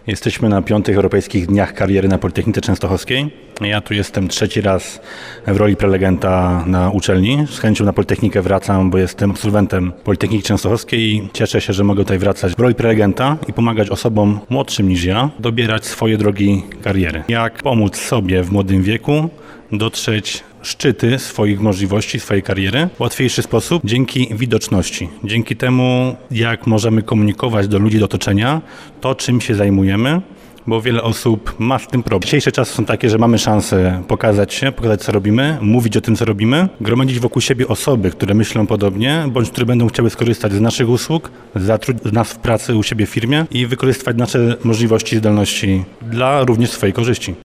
Jesteśmy na 5. Europejskich Dniach Kariery na Politechnice Częstochowskiej. Ja tu jestem 3. raz w roli prelegenta na uczelni. Z chęcią na Politechnikę wracam, bo jestem absolwentem Politechniki Częstochowskiej i cieszę się, że mogę tutaj wracać w roli prelegenta i pomagać osobom młodszym niż ja dobierać swoje drogi kariery. Jak pomóc sobie w młodym wieku dotrzeć szczyty swoich możliwości, swojej kariery w łatwiejszy sposób dzięki widoczności. Dzięki temu, jak możemy komunikować do ludzi, do otoczenia to, czym się zajmujemy, bo wiele osób ma z tym problem. Dzisiejsze czasy są takie, że mamy szansę pokazać się, pokazać co robimy, mówić o tym co robimy, gromadzić wokół siebie osoby, które myślą podobnie, bądź które będą chciały skorzystać z naszych usług, zatrudnić nas w pracy u siebie w firmie i wykorzystywać nasze możliwości i zdolności dla również swojej korzyści.